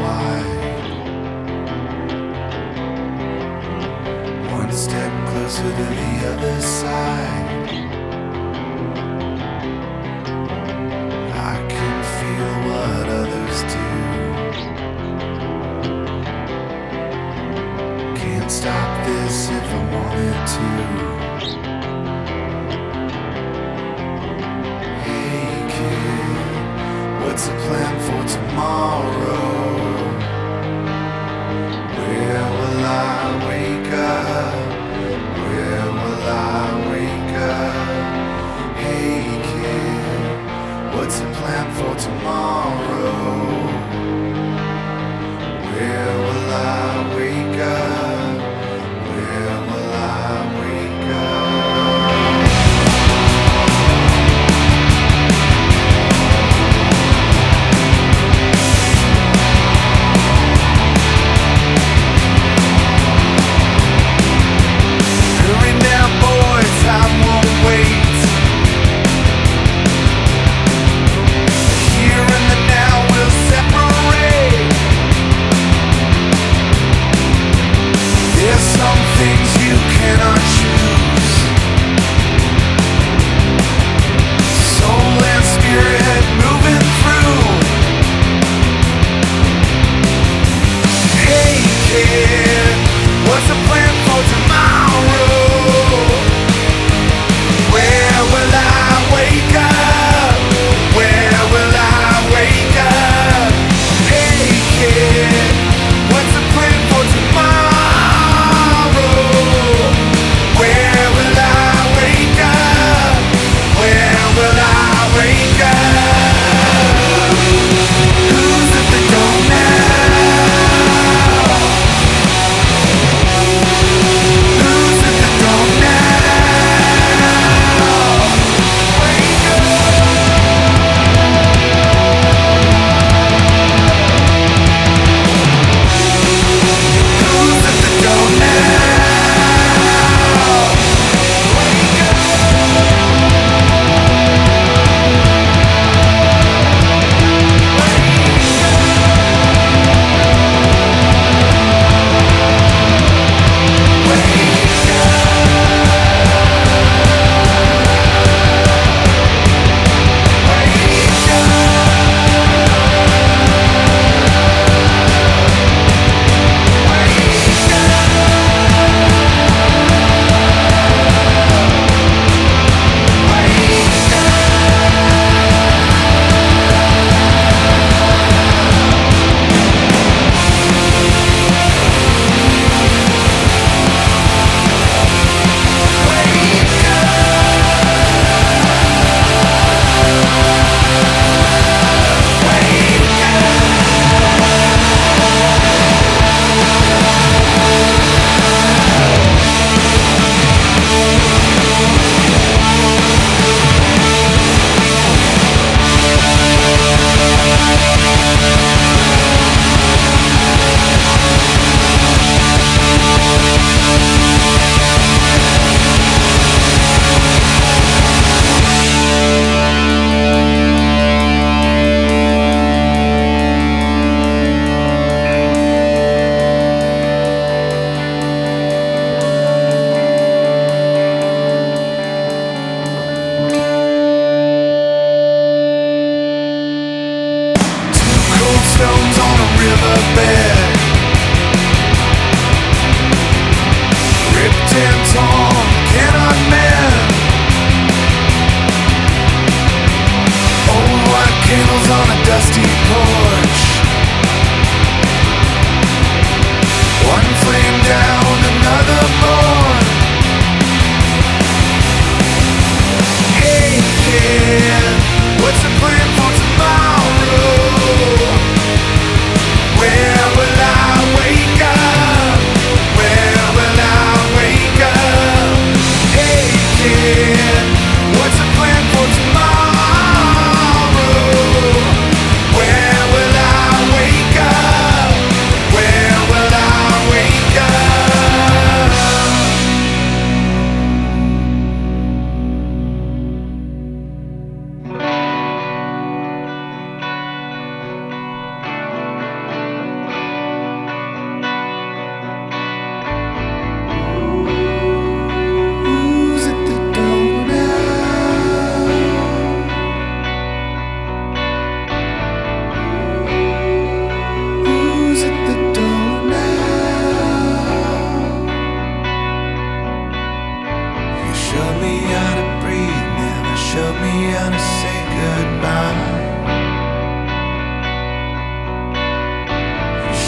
wide. One step closer to the other side. I can feel what others do. Can't stop this if I wanted to. Hey kid, what's the plan for tomorrow? Where will I wake up? Where will I wake up? Hey kid, what's the plan for tomorrow? Where will I wake up? Where will I wake up? Hurry now, boys, time won't wait. Here and the now will separate. There's some things you cannot choose. Soul and spirit moving through. Hey kid, what's the plan for tomorrow? Where will I wake up? Where will I wake up? Hey kid, what's the plan for tomorrow? Where will I wake up? Where will I wake up? Who's at the door now? Who's at the door now? Wake up. Who's at the door now? Wake up. Cold stones on a riverbed, ripped and torn, cannot mend. Old white candles on a dusty porch. One flame down, another born. Hey kid, what's the plan for tomorrow? Where will I wake up? Where will I wake up? Hey kid, what's the plan for tomorrow? Where will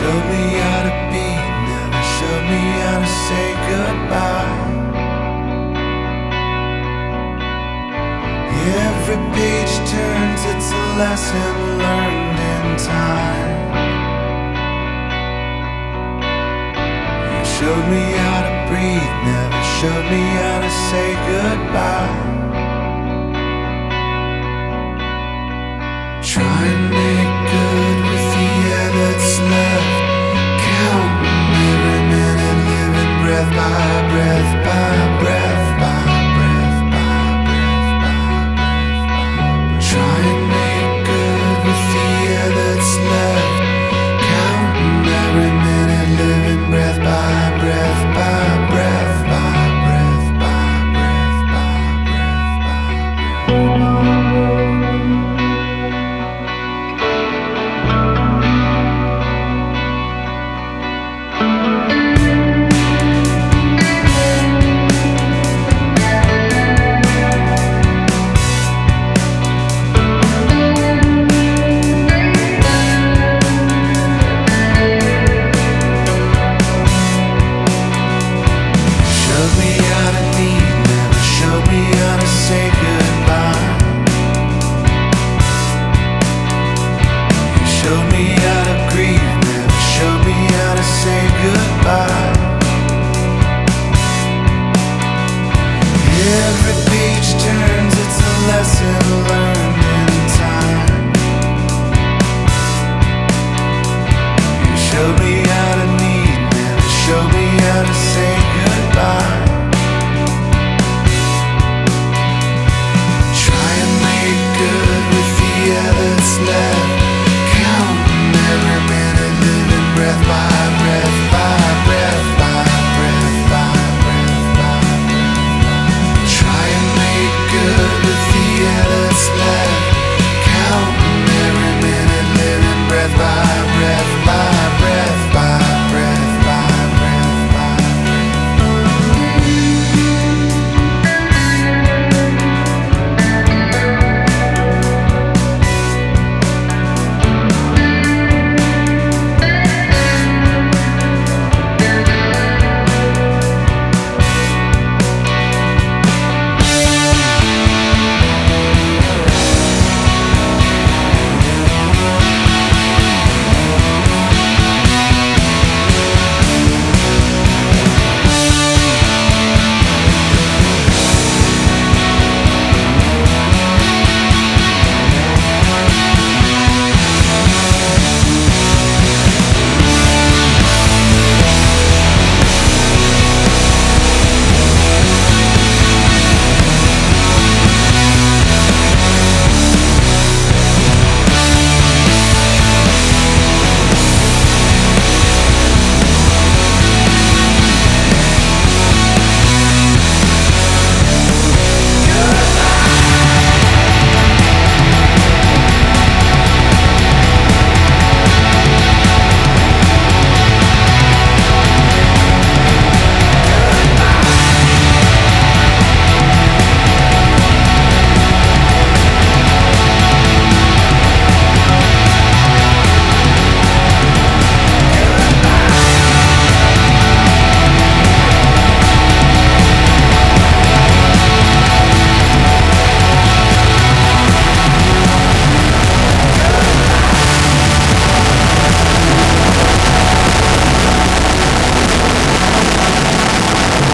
showed me how to be, never showed me how to say goodbye. Every page turns, it's a lesson learned in time. You showed me how to breathe, never showed me how to say goodbye.